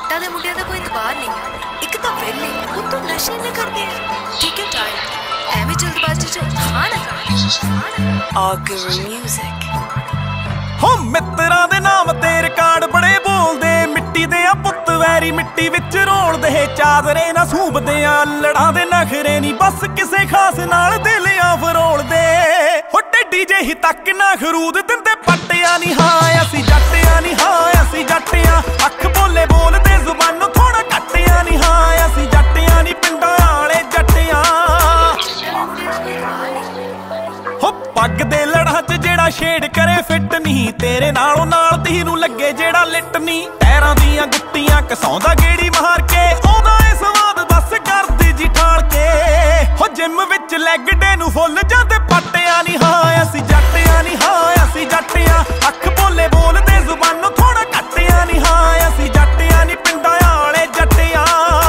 ਜੱਟਾਂ ਦੇ ਮੁੰਡਿਆਂ ਦਾ ਕੋਈ ਇਤਬਾਰ ਨਹੀਂ। ਇੱਕ ਤਾਂ ਵੇਲੇ ਉਤੋਂ ਨਸ਼ੇ ਨੇ ਕਰਦੇ ਆ। ਠੀਕ ਹੈ ਟਾਈਮ ਐਵੇਂ ਜਲਦਬਾਜ਼ੀ ਚ ਖਾਣਾ ਆਗਰ ਮਿਊਜ਼ਿਕ। ਹੋ ਮਿੱਤਰਾਂ ਦੇ ਨਾਮ ਤੇ ਰਿਕਾਰਡ ਬੜੇ ਬੋਲਦੇ, ਮਿੱਟੀ ਦੇ ਆ ਪੁੱਤ ਵੈਰੀ ਮਿੱਟੀ ਵਿੱਚ ਰੋਲਦੇ। ਚਾਦਰੇ ਨਾ ਸੂਬਦੇ ਆ ਲੜਾਂ ਦੇ ਨਖਰੇ ਨਹੀਂ, ਬਸ ਕਿਸੇ ਖਾਸ ਨਾਲ ਦਿਲ ਆ ਫਰੋਲਦੇ। ਹੋ ਟੱਡੀ ਜਿਹੀ ਤੱਕ ਨਾ ਖਰੂਦ ਦਿੰਦੇ ਪੱਟਿਆ ਨਹੀਂ। ਹਾਂ ਅਸੀਂ ਜੱਟਿਆਂ ਨਹੀਂ, ਹਾਂ ਅਸੀਂ ਜੱਟਿਆਂ। ਅੱਖ ਬੋਲੇ ਬੋਲਦੇ ਜ਼ੁਬਾਨੋਂ ਥੋੜਾ ਘੱਟਿਆ ਨਹੀਂ। ਹਾਂ ਅਸੀਂ ਜੱਟਿਆਂ ਨਹੀਂ, ਪਿੰਡਾਂ ਵਾਲੇ ਜੱਟਿਆਂ। ਹੋ ਪੱਗ ਦੇ ਲੜਾਂ ਚ ਜਿਹੜਾ ਛੇੜ ਕਰੇ ਫਿੱਟ ਨਹੀਂ, ਤੇਰੇ ਨਾਲੋਂ ਨਾਲ ਤੀ ਨੂੰ ਲੱਗੇ ਜਿਹੜਾ ਲਿੱਟ ਨਹੀਂ। ਟੈਰਾਂ ਦੀਆਂ ਗੁੱਟੀਆਂ ਘਸਾਉਂਦਾ ਗੇੜੀ ਮਾਰ ਕੇ, ਆਉਂਦਾ ਏ ਸਵਾਦ ਬਸ ਕਰਦੀ ਜੀ ਠਾਲ ਕੇ। ਹੋ ਜਿਮ ਵਿੱਚ ਲੈਗ ਡੇ ਨੂੰ ਫੁੱਲ ਜਾਂਦੇ ਪੱਟਿਆ ਨਹੀਂ। ਹਾਂ ਅਸੀਂ ਜੱਟਿਆਂ ਨਹੀਂ, ਹਾਂ ਅਸੀਂ ਜੱਟਿਆਂ। ਅੱਖ ਬੋਲੇ ਬੋਲਦੇ ਜ਼ੁਬਾਨੋਂ ਥੋੜਾ ਘੱਟਿਆ ਨਹੀਂ। ਹਾਂ ਅਸੀਂ ਜੱਟਿਆਂ ਨਹੀਂ, ਪਿੰਡਾਂ ਵਾਲੇ ਜੱਟਿਆਂ।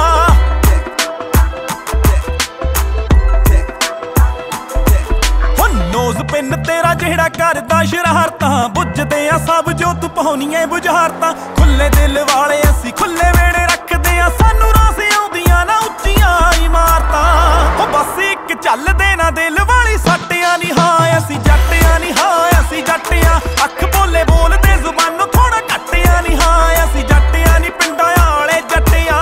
ਹੋ ਨੋਜ਼ ਪਿੰਨ ਤੇਰਾ ਜਿਹੜਾ ਕਰਦਾ ਸ਼ਰਾਰਤਾਂ, ਬੁੱਝਦੇ ਆ ਸਭ ਜੋ ਤੂੰ ਪਾਉਣੀਆਂ ਬੁਝਾਰਤਾਂ। ਖੁੱਲੇ ਦਿਲ ਵਾਲੇ ਅਸੀਂ ਖੁੱਲੇ ਵੇੜੇ ਰੱਖਦੇ ਆ, ਸਾਨੂੰ ਰਾਸ ਆਉਂਦੀਆਂ ਨਾ ਉੱਚੀਆਂ ਇਮਾਰਤਾਂ। ਹੋ ਬਸ ਇੱਕ ਚੱਲਦੇ ਨਾ ਦਿਲ ਵਾਲੀ ਸੱਟਿਆ ਨਹੀਂ। ਹਾਂ ਅਸੀਂ ਜੱਟਿਆਂ ਨਹੀਂ, ਹਾਂ ਅਸੀਂ ਜੱਟਿਆਂ। ਅੱਖ ਬੋਲੇ ਬੋਲਦੇ ਜ਼ੁਬਾਨੋਂ ਥੋੜਾ ਘੱਟਿਆ ਨਹੀਂ। ਹਾਂ ਅਸੀਂ ਜੱਟਿਆਂ ਨਹੀਂ, ਪਿੰਡਾਂ ਵਾਲੇ ਜੱਟਿਆਂ।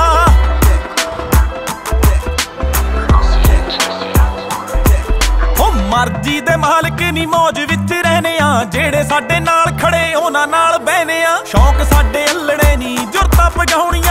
ਹੋ ਮਰਜ਼ੀ ਦੇ ਮਾਲਕ ਨਹੀਂ, ਮੌਜ ਵਿੱਚ ਰਹਿਨੇ ਆ। ਜਿਹੜੇ ਸਾਡੇ ਨਾਲ ਖੜੇ ਉਹਨਾਂ ਨਾਲ ਬਹਿਨੇ ਆ। ਸ਼ੌਂਕ ਸਾਡੇ ਅਲੜੇ ਨਹੀਂ, ਜੁਰਤਾਂ ਪਗਾਉਣੀਆਂ